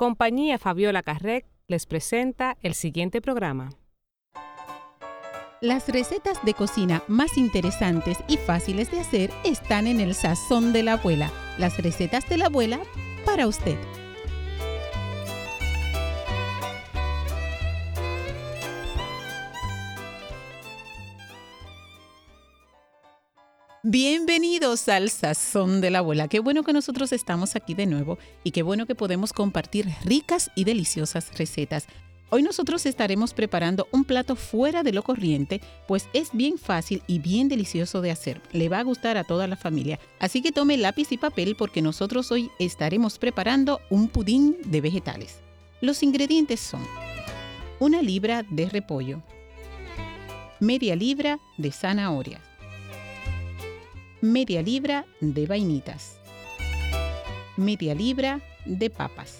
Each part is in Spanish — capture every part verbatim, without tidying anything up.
Compañía Fabiola Carret les presenta el siguiente programa. Las recetas de cocina más interesantes y fáciles de hacer están en el Sazón de la Abuela. Las recetas de la abuela para usted. Bienvenidos al Sazón de la Abuela. Qué bueno que nosotros estamos aquí de nuevo y qué bueno que podemos compartir ricas y deliciosas recetas. Hoy nosotros estaremos preparando un plato fuera de lo corriente, pues es bien fácil y bien delicioso de hacer. Le va a gustar a toda la familia. Así que tome lápiz y papel porque nosotros hoy estaremos preparando un pudín de vegetales. Los ingredientes son una libra de repollo, media libra de zanahorias, media libra de vainitas, media libra de papas,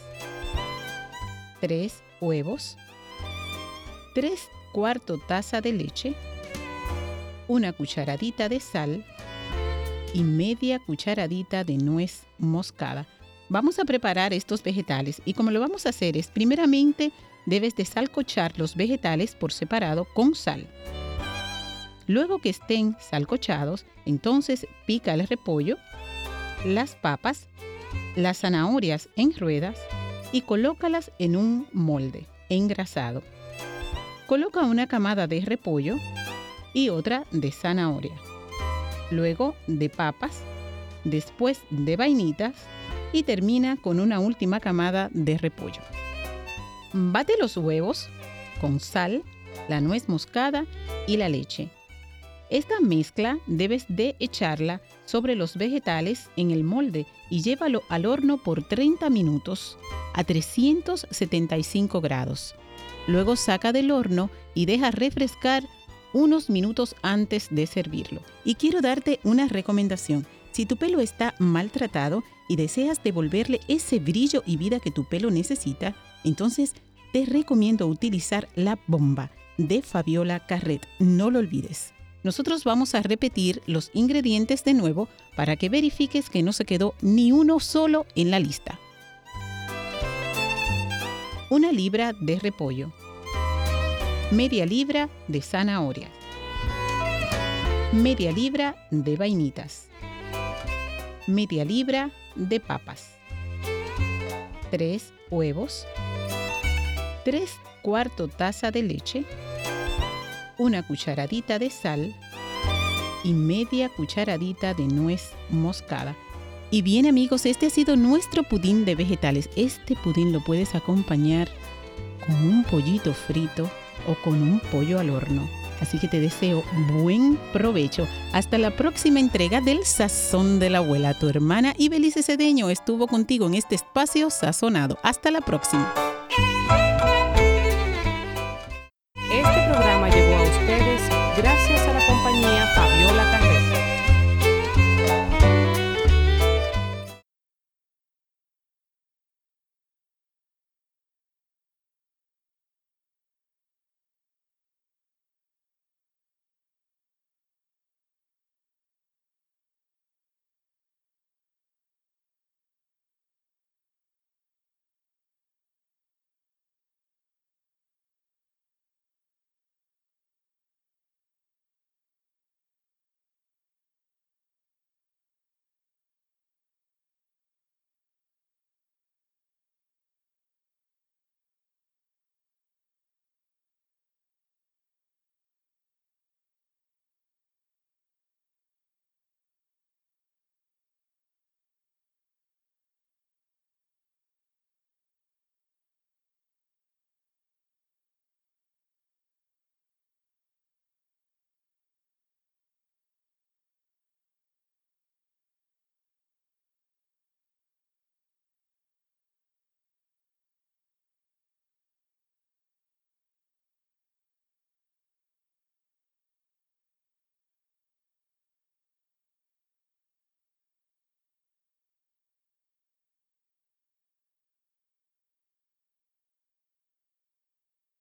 tres huevos, tres cuartos taza de leche, una cucharadita de sal y media cucharadita de nuez moscada. Vamos a preparar estos vegetales y como lo vamos a hacer es primeramente debes de salcochar los vegetales por separado con sal. Luego que estén salcochados, entonces pica el repollo, las papas, las zanahorias en ruedas y colócalas en un molde engrasado. Coloca una camada de repollo y otra de zanahoria, luego de papas, después de vainitas y termina con una última camada de repollo. Bate los huevos con sal, la nuez moscada y la leche. Esta mezcla debes de echarla sobre los vegetales en el molde y llévalo al horno por treinta minutos a trescientos setenta y cinco grados. Luego saca del horno y deja refrescar unos minutos antes de servirlo. Y quiero darte una recomendación. Si tu pelo está maltratado y deseas devolverle ese brillo y vida que tu pelo necesita, entonces te recomiendo utilizar la bomba de Fabiola Carret. No lo olvides. Nosotros vamos a repetir los ingredientes de nuevo para que verifiques que no se quedó ni uno solo en la lista. Una libra de repollo, media libra de zanahorias, media libra de vainitas, media libra de papas, tres huevos, tres cuartos taza de leche, una cucharadita de sal y media cucharadita de nuez moscada. Y bien amigos, este ha sido nuestro pudín de vegetales. Este pudín lo puedes acompañar con un pollito frito o con un pollo al horno. Así que te deseo buen provecho. Hasta la próxima entrega del Sazón de la Abuela. Tu hermana Ibelice Cedeño estuvo contigo en este espacio sazonado. Hasta la próxima.